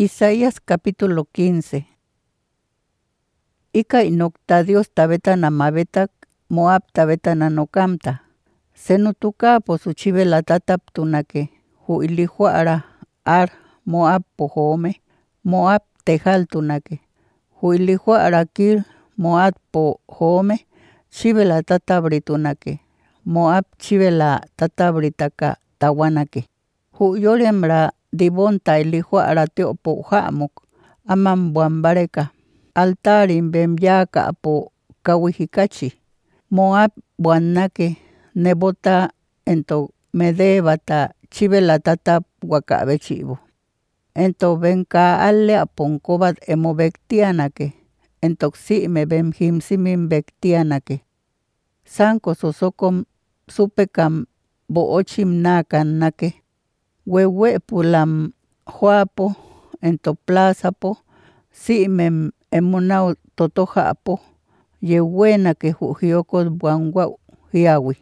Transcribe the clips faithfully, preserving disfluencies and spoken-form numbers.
Isaías capítulo quince. Ika inokta Dios tabeta namabetak Moab tabeta nanokamta. Senutuka posuchive la tatap tunake. Hu ilihuara ar Moab pohome. Moab tejal tunake. Hu ilihuara kir Moab pohome. Chive la tatabri tunake. Moab chive la tatabritaka tawanake. Hu yoremra dibonta ilihuara teopo hamuk. Aman buambareka. Altarin bemyaka apo kawihikachi. Moab buanake nebota ento medebata chivela tatap wakabechivo. Ento benka alle aponkobat emobektianake. Entoxi me bemhimsimin bektianake. Sanko sosokom supekam boochim nakan nake. Wewe pulam huapo ento plazapo si mem emunau totoja apo. Ye buena que jujiocos buangua hiawi.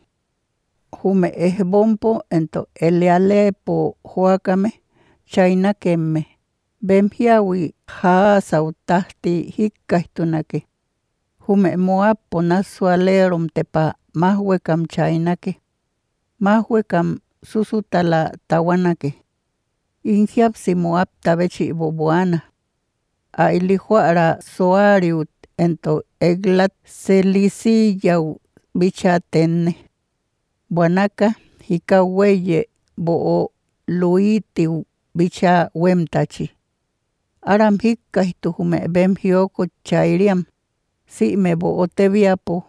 Jume ehbompo ento elealepo huacame chaina kemme. Bem hiawi haa sautahti hikkaistunake. Jume moapo nasualerum tepa mahwekam chainake. Mahwekam susutala tawanake. Inhiapsi moab tabechi boboana. A ilihuara soariut ento eglat selisiyau bichatenne. Buanaka hikaweye boo luitiu bicha wemtachi. Aram hikkaitu hume bem hioko chairiam. Si me boo teviapo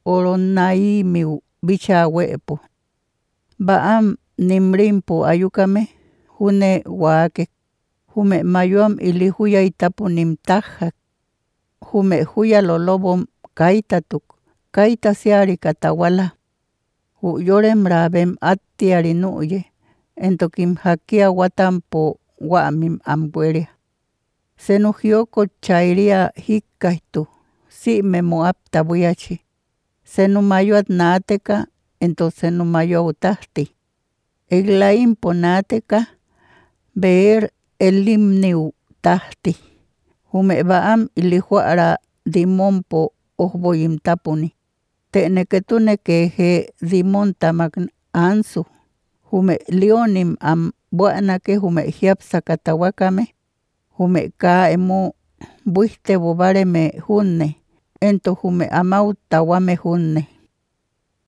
oronaimiu bicha wepo. Baam nimrimpo ayukame hune wake. Hume mayuam ilihuya itapu nimtajak. Hume huya lolobom kaitatuk. Kaita siari katawala. Hu yoremra bem atiari nuye. Entokim hakia watampo wamim ambueria. Senuhioko chairia hikkaitu. Si me moab tabuyachi. Senu mayuat naateka. Ento senu mayo utahti. Eglaimpo naateka. Beer elimniu tahti. Hume baam ilihuara dimompo ohboyim tapuni. Teneketune keje dimon tamak ansu. Hume lionim am buanake hume hiapsa katawakame. Hume ka emo buiste bobareme hunne. Ento hume amau tawame hunne.